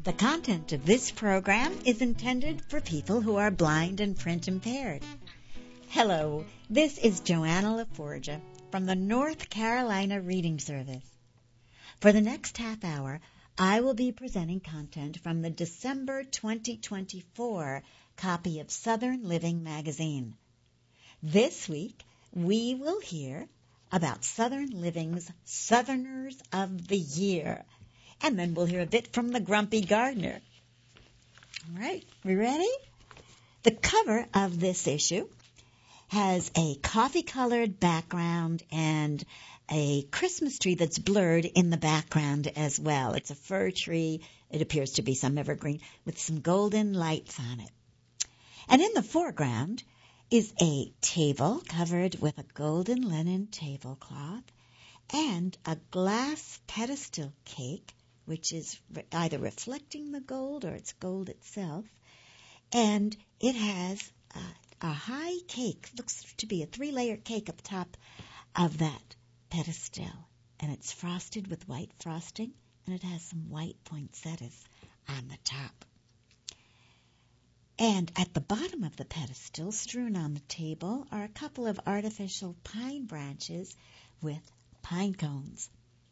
The content of this program is intended for people who are blind and print impaired. Hello, this is Joanna LaForgia from the North Carolina Reading Service. For the next half hour, I will be presenting content from the December 2024 copy of Southern Living magazine. This week, we will hear about Southern Living's Southerners of the Year. And then we'll hear a bit from the Grumpy Gardener. All right, we ready? The cover of this issue has a coffee-colored background and a Christmas tree that's blurred in the background as well. It's a fir tree. It appears to be some evergreen with some golden lights on it. And in the foreground is a table covered with a golden linen tablecloth and a glass pedestal cake, which is either reflecting the gold or it's gold itself. And it has a high cake, looks to be a 3-layer cake up top of that pedestal. And it's frosted with white frosting, and it has some white poinsettias on the top. And at the bottom of the pedestal, strewn on the table, are a couple of artificial pine branches with pine cones.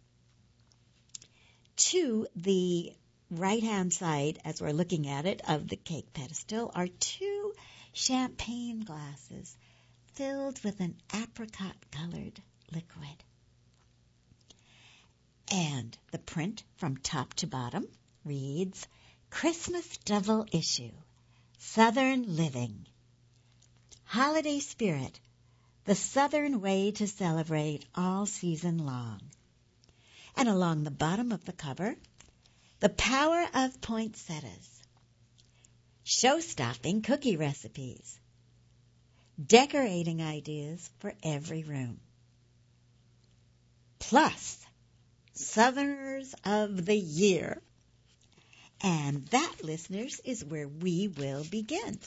To the right-hand side, as we're looking at it, of the cake pedestal, are 2 champagne glasses filled with an apricot-colored liquid. And the print from top to bottom reads, Christmas Double Issue, Southern Living. Holiday Spirit, the Southern way to celebrate all season long. And along the bottom of the cover, the power of poinsettias, show-stopping cookie recipes, decorating ideas for every room, plus Southerners of the Year. And that, listeners, is where we will begin.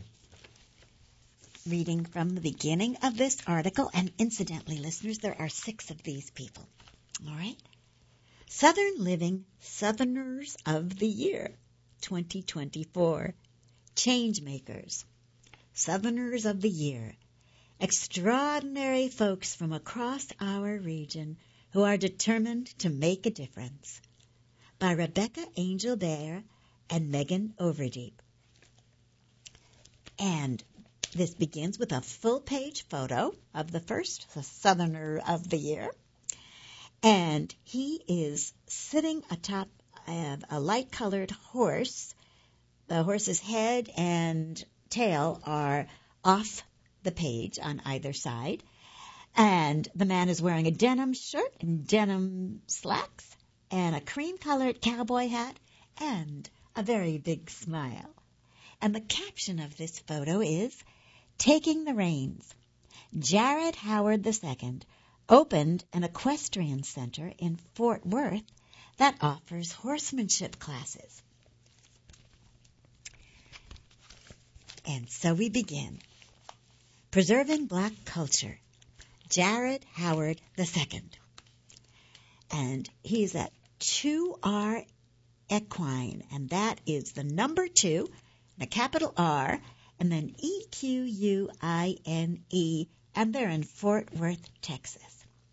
Reading from the beginning of this article, and incidentally, listeners, there are 6 of these people. All right? Southern Living Southerners of the Year 2024. Changemakers. Southerners of the Year. Extraordinary folks from across our region who are determined to make a difference. By Rebecca Angel Bear and Megan Overdeep. And this begins with a full-page photo of the first Southerner of the Year. And he is sitting atop of a light-colored horse. The horse's head and tail are off the page on either side. And the man is wearing a denim shirt and denim slacks and a cream-colored cowboy hat and a very big smile. And the caption of this photo is, Taking the Reins. Jared Howard II opened an equestrian center in Fort Worth that offers horsemanship classes. And so we begin. Preserving Black Culture, Jared Howard II. And he's at 2R Equine, and that is the number 2, and a capital R, and then EQUINE, and they're in Fort Worth, Texas.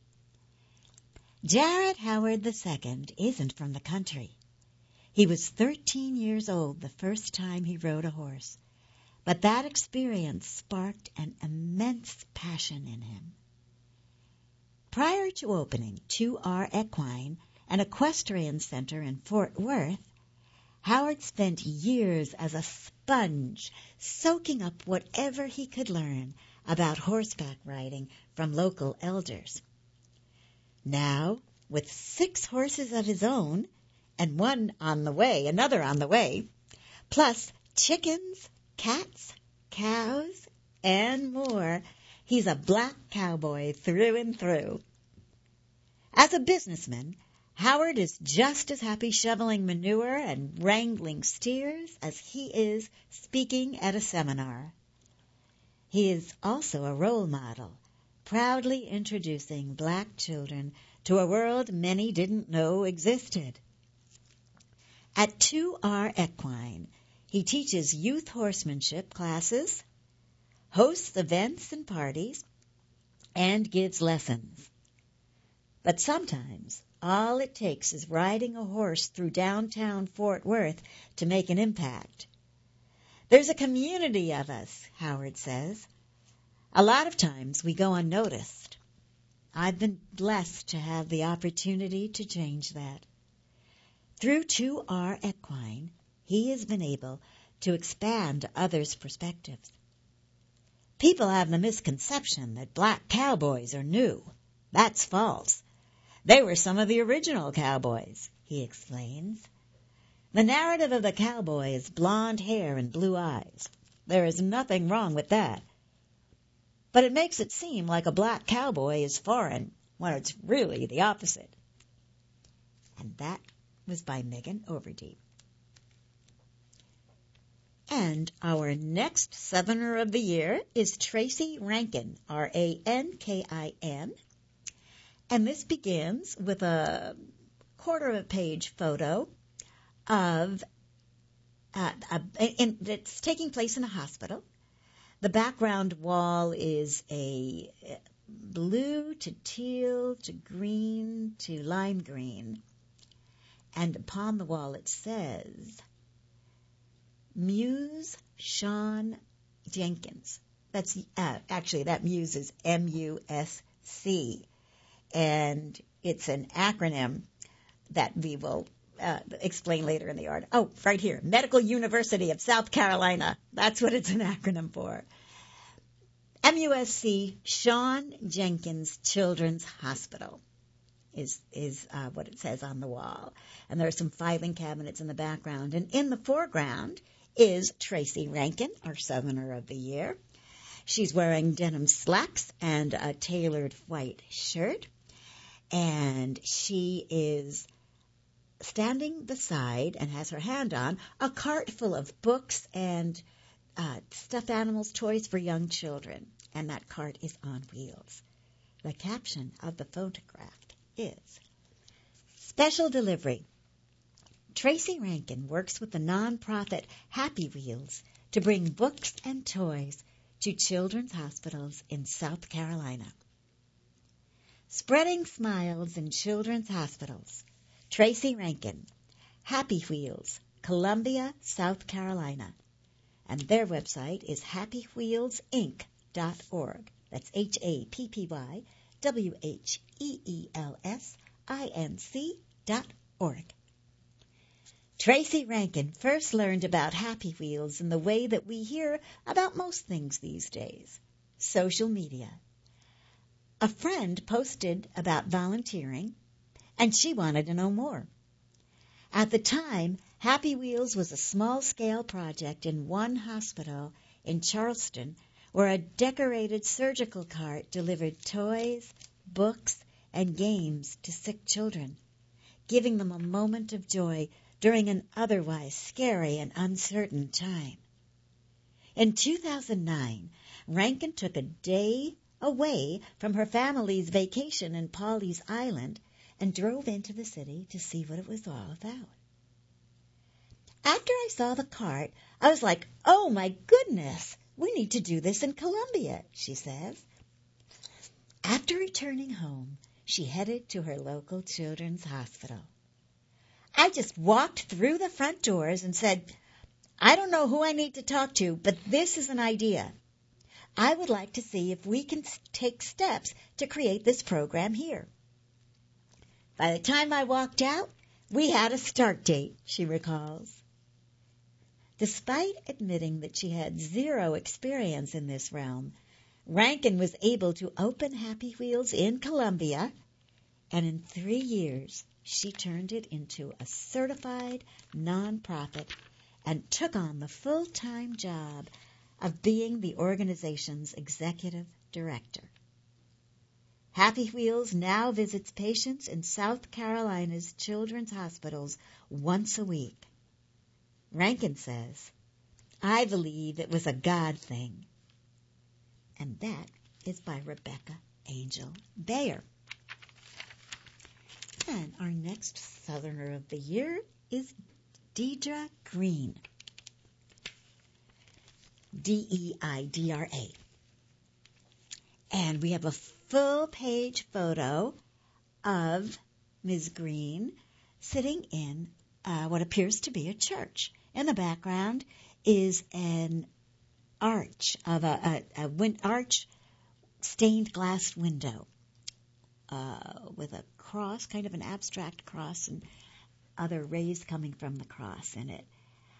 Jared Howard II isn't from the country. He was 13 years old the first time he rode a horse, but that experience sparked an immense passion in him. Prior to opening 2R Equine, an equestrian center in Fort Worth, Howard spent years as a sponge, soaking up whatever he could learn about horseback riding from local elders. Now, with 6 horses of his own, and another on the way, plus chickens, cats, cows, and more, he's a black cowboy through and through. As a businessman, Howard is just as happy shoveling manure and wrangling steers as he is speaking at a seminar. He is also a role model, proudly introducing black children to a world many didn't know existed. At 2R Equine, he teaches youth horsemanship classes, hosts events and parties, and gives lessons. But sometimes all it takes is riding a horse through downtown Fort Worth to make an impact. There's a community of us, Howard says. A lot of times we go unnoticed. I've been blessed to have the opportunity to change that. Through 2R Equine, he has been able to expand others' perspectives. People have the misconception that black cowboys are new. That's false. They were some of the original cowboys, he explains. The narrative of the cowboy is blonde hair and blue eyes. There is nothing wrong with that. But it makes it seem like a black cowboy is foreign when it's really the opposite. And that was by Megan Overdeep. And our next Southerner of the Year is Tracy Rankin, R-A-N-K-I-N. And this begins with a quarter-of-a-page photo of it's taking place in a hospital. The background wall is a blue to teal to green to lime green. And upon the wall it says, Muse Sean Jenkins. That's actually, that Muse is M-U-S-C. And it's an acronym that we will explain later in the art. Oh, right here, Medical University of South Carolina. That's what it's an acronym for. MUSC Sean Jenkins Children's Hospital is what it says on the wall. And there are some filing cabinets in the background. And in the foreground is Tracy Rankin, our Southerner of the Year. She's wearing denim slacks and a tailored white shirt. And she is standing beside and has her hand on a cart full of books and stuffed animals, toys for young children. And that cart is on wheels. The caption of the photograph is, Special Delivery. Tracy Rankin works with the nonprofit Happy Wheels to bring books and toys to children's hospitals in South Carolina. Spreading smiles in children's hospitals. Tracy Rankin, Happy Wheels, Columbia, South Carolina. And their website is happywheelsinc.org. That's happywheelsinc.org. Tracy Rankin first learned about Happy Wheels in the way that we hear about most things these days, social media. A friend posted about volunteering, and she wanted to know more. At the time, Happy Wheels was a small-scale project in one hospital in Charleston where a decorated surgical cart delivered toys, books, and games to sick children, giving them a moment of joy during an otherwise scary and uncertain time. In 2009, Rankin took a day away from her family's vacation in Pawleys Island and drove into the city to see what it was all about. After I saw the cart, I was like, oh my goodness, we need to do this in Columbia, she says. After returning home, she headed to her local children's hospital. I just walked through the front doors and said, I don't know who I need to talk to, but this is an idea. I would like to see if we can take steps to create this program here. By the time I walked out, we had a start date, she recalls. Despite admitting that she had zero experience in this realm, Rankin was able to open Happy Wheels in Columbia, and in 3 years, she turned it into a certified nonprofit and took on the full-time job of being the organization's executive director. Happy Wheels now visits patients in South Carolina's children's hospitals once a week. Rankin says, I believe it was a God thing. And that is by Rebecca Angel Bayer. And our next Southerner of the Year is Deidra Green. Deidra. And we have a full-page photo of Ms. Green sitting in what appears to be a church. In the background is an arch of arch stained glass window with a cross, kind of an abstract cross, and other rays coming from the cross in it.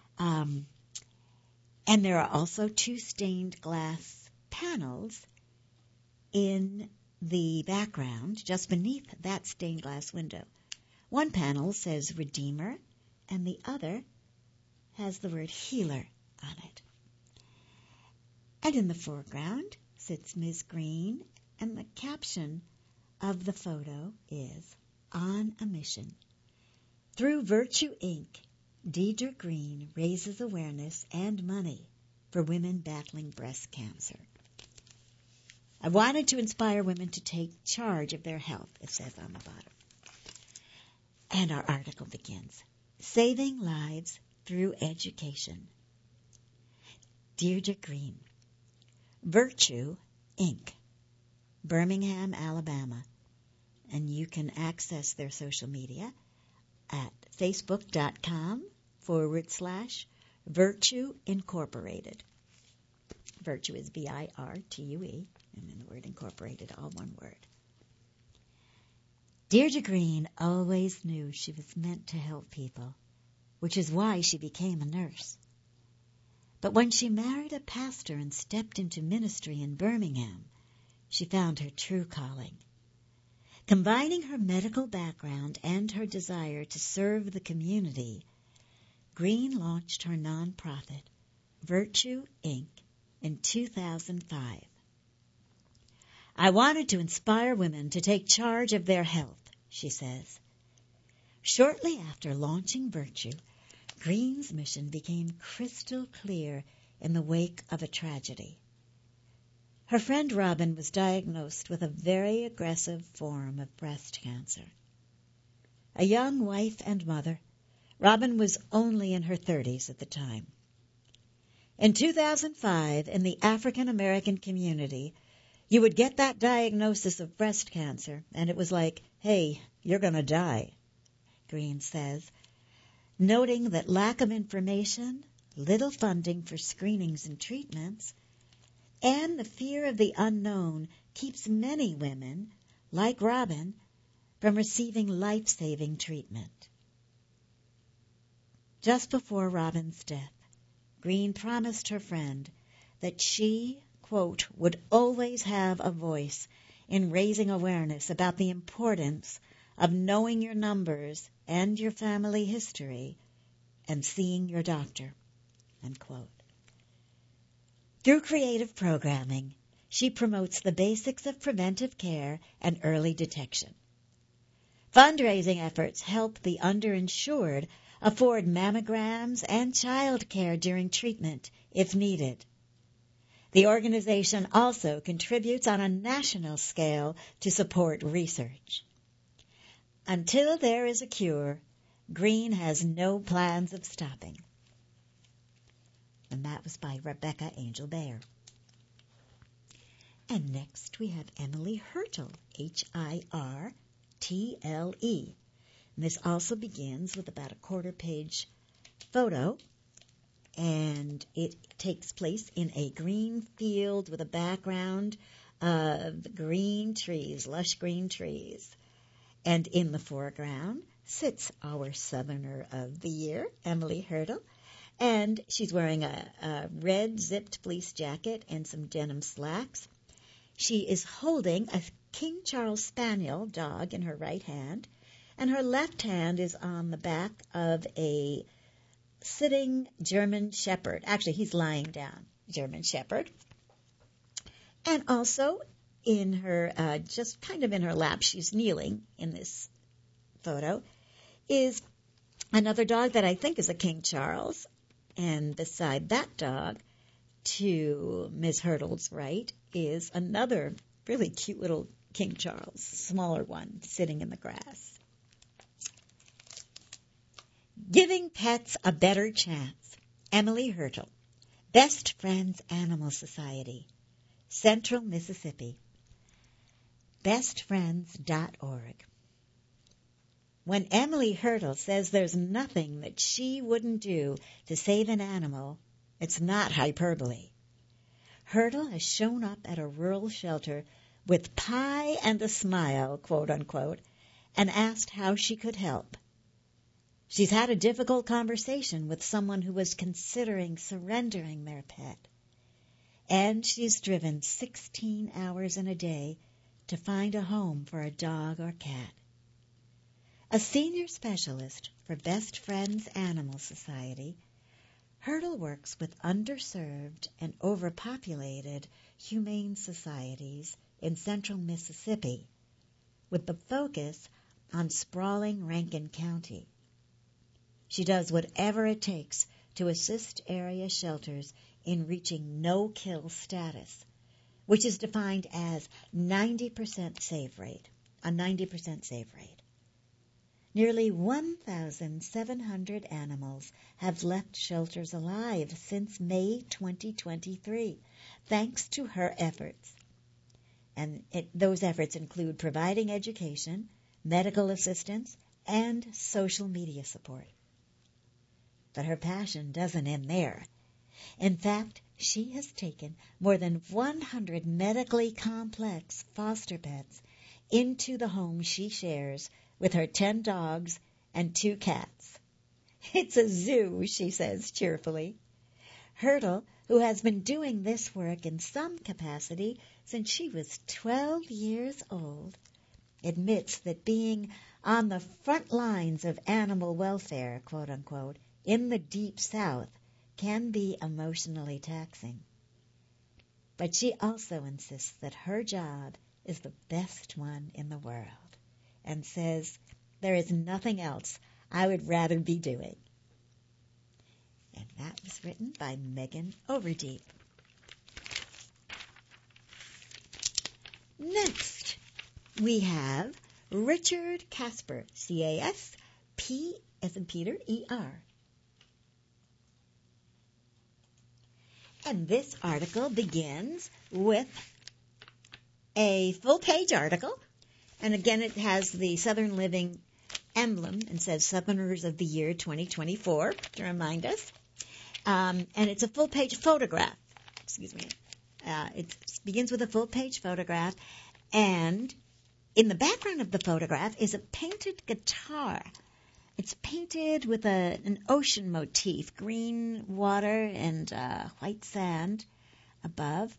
And there are also two stained glass panels in the background, just beneath that stained glass window. One panel says Redeemer, and the other has the word Healer on it. And in the foreground sits Ms. Green, and the caption of the photo is, On a Mission. Through Virtue Inc., Deidra Green raises awareness and money for women battling breast cancer. I wanted to inspire women to take charge of their health, it says on the bottom. And our article begins, Saving Lives Through Education. Deirdre Green, Virtue Inc., Birmingham, Alabama. And you can access their social media at facebook.com/Virtue Incorporated. Virtue is Virtue, and then the word incorporated, all one word. Deirdre Green always knew she was meant to help people, which is why she became a nurse. But when she married a pastor and stepped into ministry in Birmingham, she found her true calling. Combining her medical background and her desire to serve the community, Green launched her nonprofit, Virtue Inc., in 2005. I wanted to inspire women to take charge of their health, she says. Shortly after launching Virtue, Green's mission became crystal clear in the wake of a tragedy. Her friend Robin was diagnosed with a very aggressive form of breast cancer. A young wife and mother, Robin was only in her 30s at the time. In 2005, in the African American community, you would get that diagnosis of breast cancer, and it was like, hey, you're going to die, Green says, noting that lack of information, little funding for screenings and treatments, and the fear of the unknown keeps many women, like Robin, from receiving life-saving treatment. Just before Robin's death, Green promised her friend that she, quote, would always have a voice in raising awareness about the importance of knowing your numbers and your family history and seeing your doctor, end quote. Through creative programming, she promotes the basics of preventive care and early detection. Fundraising efforts help the underinsured afford mammograms and child care during treatment if needed. The organization also contributes on a national scale to support research. Until there is a cure, Green has no plans of stopping. And that was by Rebecca Angel Bayer. And next we have Emily Hurtle, Hirtle. And this also begins with about a quarter-page photo, and it takes place in a green field with a background of green trees, lush green trees. And in the foreground sits our Southerner of the Year, Emily Hurtle, and she's wearing a red zipped fleece jacket and some denim slacks. She is holding a King Charles Spaniel dog in her right hand, and her left hand is on the back of a sitting German Shepherd. Actually, he's lying down, German Shepherd. And also in her, just kind of in her lap, she's kneeling in this photo, is another dog that I think is a King Charles. And beside that dog, to Ms. Hurtle's right, is another really cute little King Charles, smaller one, sitting in the grass. Giving Pets a Better Chance. Emily Hurtle, Best Friends Animal Society, Central Mississippi. bestfriends.org. When Emily Hurtle says there's nothing that she wouldn't do to save an animal, it's not hyperbole. Hurtle has shown up at a rural shelter with pie and a smile, quote unquote, and asked how she could help. She's had a difficult conversation with someone who was considering surrendering their pet. And she's driven 16 hours in a day to find a home for a dog or cat. A senior specialist for Best Friends Animal Society, Hurtle works with underserved and overpopulated humane societies in central Mississippi, with the focus on sprawling Rankin County. She does whatever it takes to assist area shelters in reaching no-kill status, which is defined as 90% save rate, a 90% save rate. Nearly 1,700 animals have left shelters alive since May 2023, thanks to her efforts. And those efforts include providing education, medical assistance, and social media support. But her passion doesn't end there. In fact, she has taken more than 100 medically complex foster pets into the home she shares with her 10 dogs and 2 cats. It's a zoo, she says cheerfully. Hurtle, who has been doing this work in some capacity since she was 12 years old, admits that being on the front lines of animal welfare, quote unquote, in the Deep South can be emotionally taxing. But she also insists that her job is the best one in the world and says, there is nothing else I would rather be doing. And that was written by Megan Overdeep. Next, we have Richard Casper, C-A-S-P as in Peter, E-R. And this article begins with a full-page article. And again, it has the Southern Living emblem and says Southerners of the Year 2024 to remind us. And it's a full-page photograph. It begins with a full-page photograph. And in the background of the photograph is a painted guitar. It's painted with an ocean motif, green water and white sand above.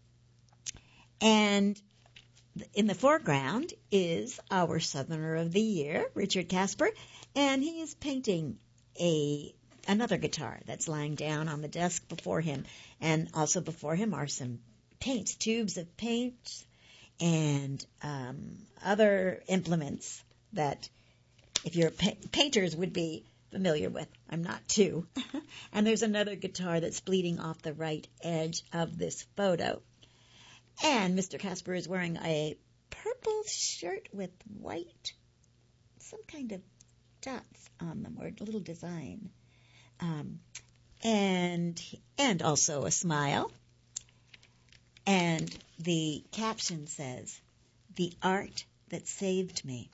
And in the foreground is our Southerner of the Year, Richard Casper, and he is painting another guitar that's lying down on the desk before him. And also before him are some paints, tubes of paint, and other implements that if you're painters would be familiar with. I'm not too. And there's another guitar that's bleeding off the right edge of this photo. And Mr. Casper is wearing a purple shirt with white, some kind of dots on them, or a little design. And also a smile. And the caption says, "The art that saved me."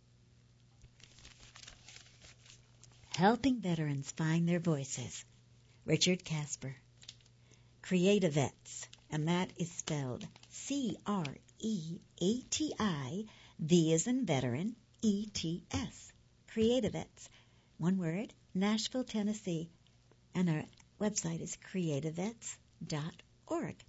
Helping veterans find their voices. Richard Casper. Creativettes, and that is spelled C-R-E-A-T-I, V as in veteran, E-T-S. Creativettes. One word, Nashville, Tennessee. And our website is creativettes.org.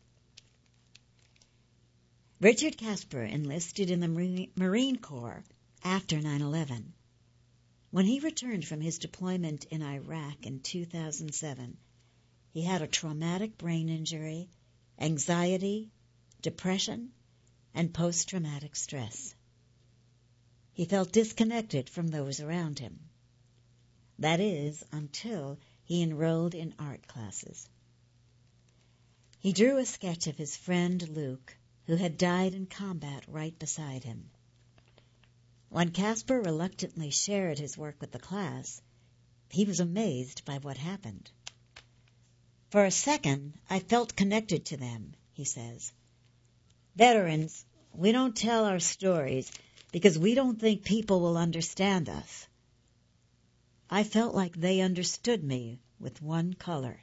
Richard Casper enlisted in the Marine Corps after 9/11. When he returned from his deployment in Iraq in 2007, he had a traumatic brain injury, anxiety, depression, and post-traumatic stress. He felt disconnected from those around him. That is, until he enrolled in art classes. He drew a sketch of his friend Luke, who had died in combat right beside him. When Casper reluctantly shared his work with the class, he was amazed by what happened. For a second, I felt connected to them, he says. Veterans, we don't tell our stories because we don't think people will understand us. I felt like they understood me with one color.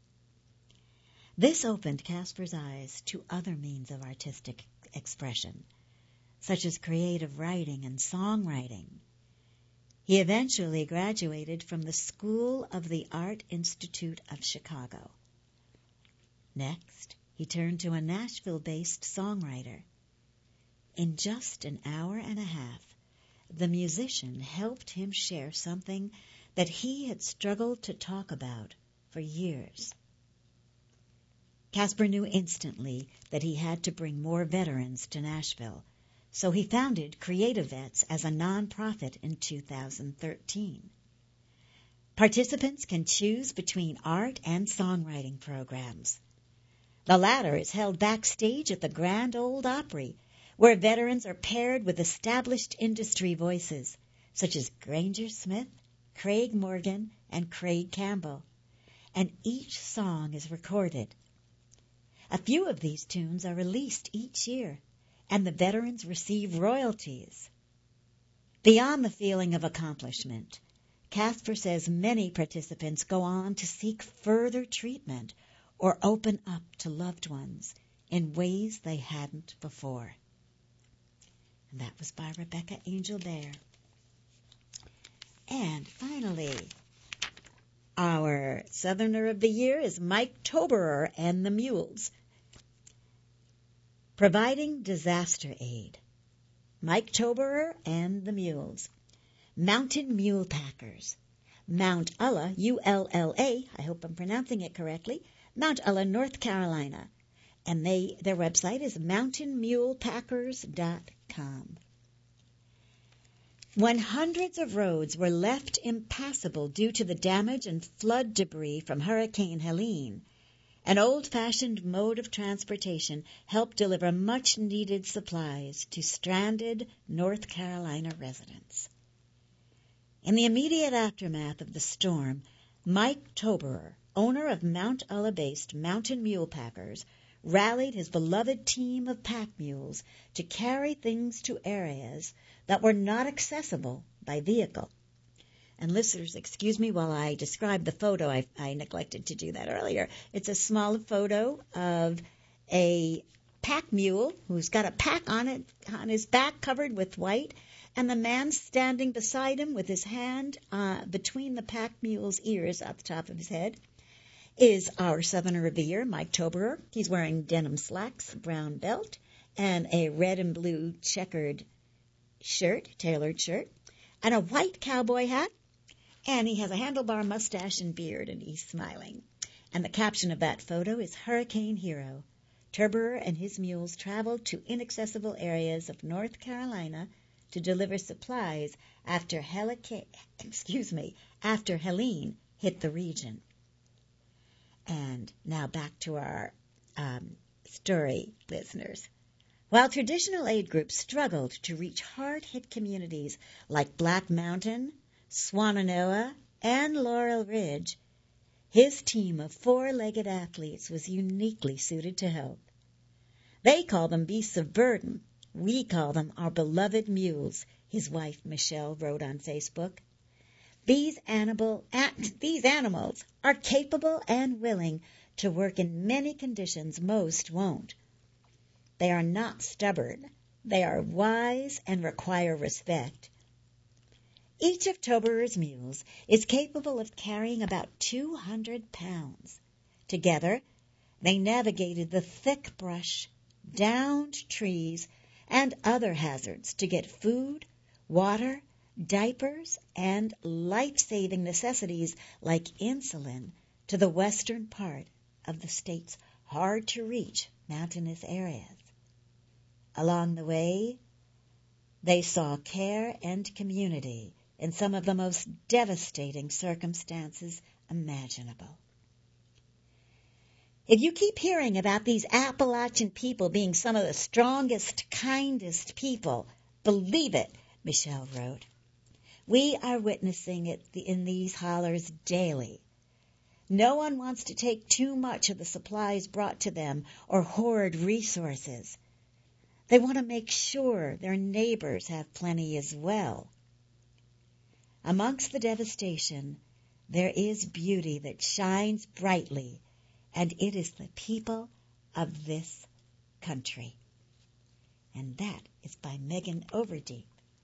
This opened Casper's eyes to other means of artistic expression, such as creative writing and songwriting. He eventually graduated from the School of the Art Institute of Chicago. Next, he turned to a Nashville-based songwriter. In just an hour and a half, the musician helped him share something that he had struggled to talk about for years. Casper knew instantly that he had to bring more veterans to Nashville, so he founded Creative Vets as a nonprofit in 2013. Participants can choose between art and songwriting programs. The latter is held backstage at the Grand Ole Opry, where veterans are paired with established industry voices, such as Granger Smith, Craig Morgan, and Craig Campbell, and each song is recorded. A few of these tunes are released each year, and the veterans receive royalties. Beyond the feeling of accomplishment, Casper says many participants go on to seek further treatment or open up to loved ones in ways they hadn't before. And that was by Rebecca Angel Bear. And finally, our Southerner of the Year is Mike Toberer and the Mules. Providing disaster aid. Mike Toberer and the Mules. Mountain Mule Packers. Mount Ulla, U-L-L-A, I hope I'm pronouncing it correctly, Mount Ulla, North Carolina. And their website is mountainmulepackers.com. When hundreds of roads were left impassable due to the damage and flood debris from Hurricane Helene, an old-fashioned mode of transportation helped deliver much-needed supplies to stranded North Carolina residents. In the immediate aftermath of the storm, Mike Toberer, owner of Mount Ulla-based Mountain Mule Packers, rallied his beloved team of pack mules to carry things to areas that were not accessible by vehicle. And listeners, excuse me while I describe the photo. I neglected to do that earlier. It's a small photo of a pack mule who's got a pack on his back covered with white, and the man standing beside him with his hand between the pack mule's ears at the top of his head is our Southerner of the Year, Mike Toberer. He's wearing denim slacks, brown belt, and a red and blue checkered shirt, tailored shirt, and a white cowboy hat. And he has a handlebar mustache and beard, and he's smiling. And the caption of that photo is Hurricane Hero. Toberer and his mules traveled to inaccessible areas of North Carolina to deliver supplies after Helene hit the region. And now back to our story, listeners. While traditional aid groups struggled to reach hard-hit communities like Black Mountain, Swannanoa, and Laurel Ridge, his team of four-legged athletes was uniquely suited to help. They call them beasts of burden. We call them our beloved mules, his wife Michelle wrote on Facebook. These animals are capable and willing to work in many conditions most won't. They are not stubborn. They are wise and require respect. Each of Toberer's mules is capable of carrying about 200 pounds. Together, they navigated the thick brush, downed trees, and other hazards to get food, water, diapers, and life-saving necessities like insulin to the western part of the state's hard-to-reach mountainous areas. Along the way, they saw care and community in some of the most devastating circumstances imaginable. If you keep hearing about these Appalachian people being some of the strongest, kindest people, believe it, Michelle wrote. We are witnessing it in these hollers daily. No one wants to take too much of the supplies brought to them or hoard resources. They want to make sure their neighbors have plenty as well. Amongst the devastation, there is beauty that shines brightly, and it is the people of this country. And that is by Megan Overdeep.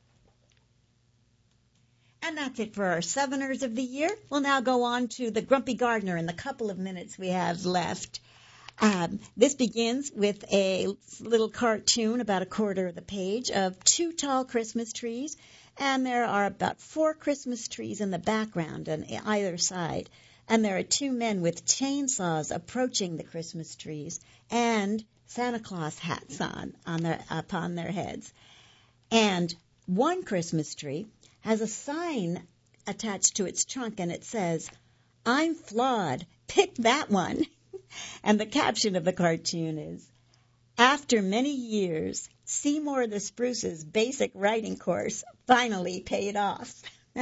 And that's it for our Southerners of the Year. We'll now go on to the Grumpy Gardener in the couple of minutes we have left. This begins with a little cartoon, about a quarter of the page, of 2 tall Christmas trees. And there are about 4 Christmas trees in the background on either side. And there are 2 men with chainsaws approaching the Christmas trees and Santa Claus hats upon their heads. And one Christmas tree has a sign attached to its trunk, and it says, "I'm flawed, pick that one." And the caption of the cartoon is, "After many years, Seymour the Spruce's basic writing course finally paid off."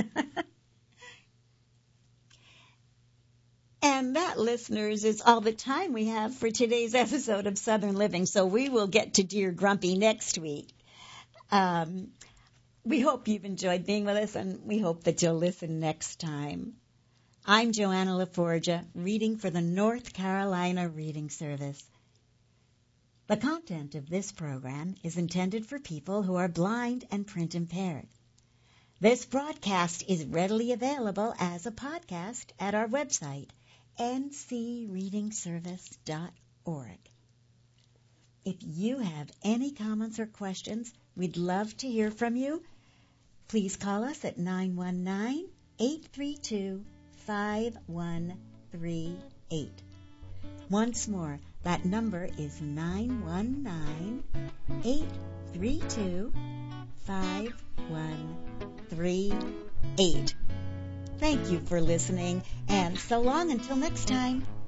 And that, listeners, is all the time we have for today's episode of Southern Living, so we will get to Dear Grumpy next week. We hope you've enjoyed being with us, and we hope that you'll listen next time. I'm Joanna LaForgia, reading for the North Carolina Reading Service. The content of this program is intended for people who are blind and print impaired. This broadcast is readily available as a podcast at our website, ncreadingservice.org. If you have any comments or questions, we'd love to hear from you. Please call us at 919-832-5138. Once more, that number is 919-832-5138. Thank you for listening, and so long until next time.